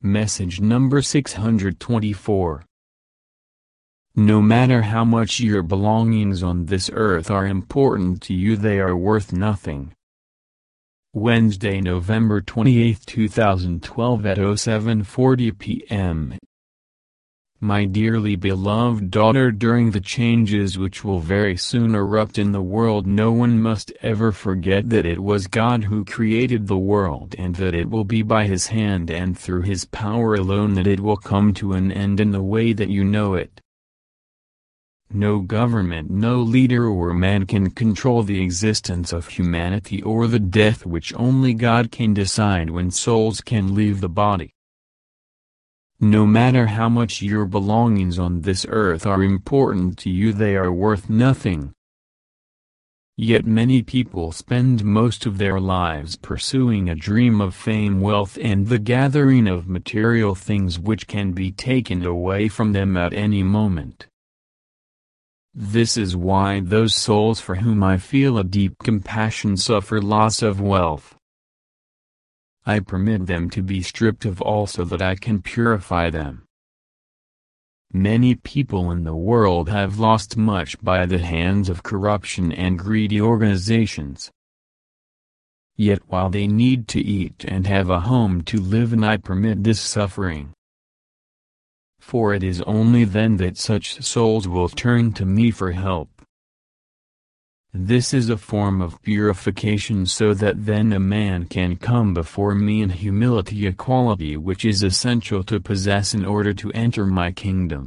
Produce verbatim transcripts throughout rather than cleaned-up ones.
Message number six hundred twenty-four. No matter how much your belongings on this earth are important to you, they are worth nothing. Wednesday, November twenty-eighth, two thousand twelve at oh seven forty p m My dearly beloved daughter, during the changes which will very soon erupt in the world, no one must ever forget that it was God who created the world, and that it will be by His hand and through His power alone that it will come to an end in the way that you know it. No government, no leader or man can control the existence of humanity or the death which only God can decide when souls can leave the body. No matter how much your belongings on this earth are important to you, they are worth nothing. Yet many people spend most of their lives pursuing a dream of fame, wealth, and the gathering of material things which can be taken away from them at any moment. This is why those souls for whom I feel a deep compassion suffer loss of wealth. I permit them to be stripped of all so that I can purify them. Many people in the world have lost much by the hands of corruption and greedy organizations. Yet while they need to eat and have a home to live in, I permit this suffering. For it is only then that such souls will turn to me for help. This is a form of purification, so that then a man can come before me in humility, a quality which is essential to possess in order to enter my kingdom.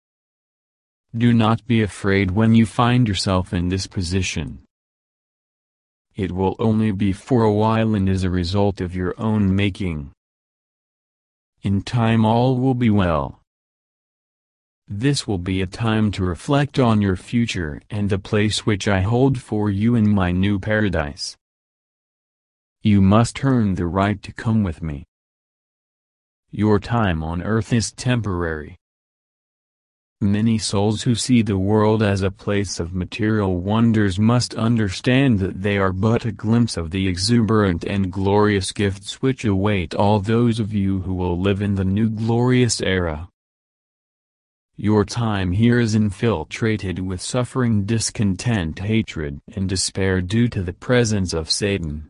Do not be afraid when you find yourself in this position. It will only be for a while and is a result of your own making. In time all will be well. This will be a time to reflect on your future and the place which I hold for you in my new paradise. You must earn the right to come with me. Your time on earth is temporary. Many souls who see the world as a place of material wonders must understand that they are but a glimpse of the exuberant and glorious gifts which await all those of you who will live in the new glorious era. Your time here is infiltrated with suffering, discontent, hatred, and despair due to the presence of Satan.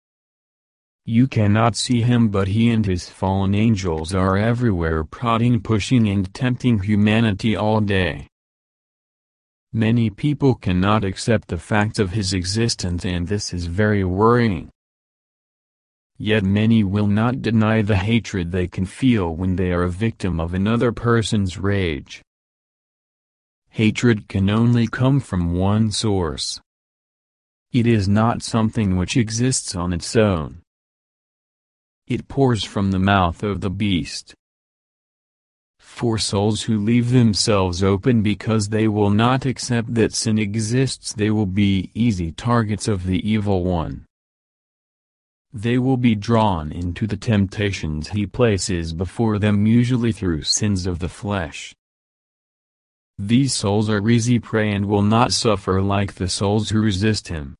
You cannot see him, but he and his fallen angels are everywhere, prodding, pushing, and tempting humanity all day. Many people cannot accept the fact of his existence, and this is very worrying. Yet many will not deny the hatred they can feel when they are a victim of another person's rage. Hatred can only come from one source. It is not something which exists on its own. It pours from the mouth of the beast. For souls who leave themselves open because they will not accept that sin exists, they will be easy targets of the evil one. They will be drawn into the temptations he places before them, usually through sins of the flesh. These souls are easy prey and will not suffer like the souls who resist him.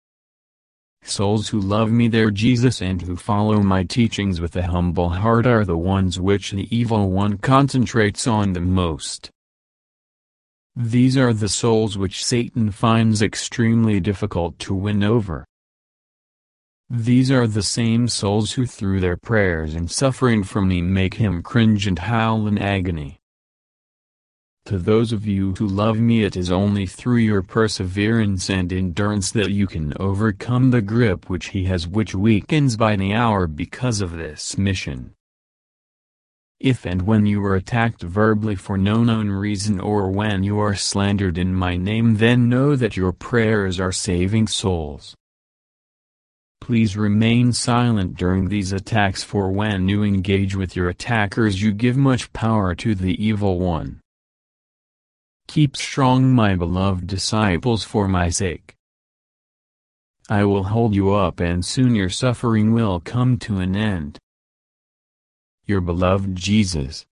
Souls who love me, their Jesus, and who follow my teachings with a humble heart are the ones which the evil one concentrates on the most. These are the souls which Satan finds extremely difficult to win over. These are the same souls who through their prayers and suffering from me make him cringe and howl in agony. To those of you who love me, it is only through your perseverance and endurance that you can overcome the grip which he has, which weakens by the hour because of this mission. If and when you are attacked verbally for no known reason, or when you are slandered in my name, then know that your prayers are saving souls. Please remain silent during these attacks, for when you engage with your attackers you give much power to the evil one. Keep strong, my beloved disciples, for my sake. I will hold you up, and soon your suffering will come to an end. Your beloved Jesus.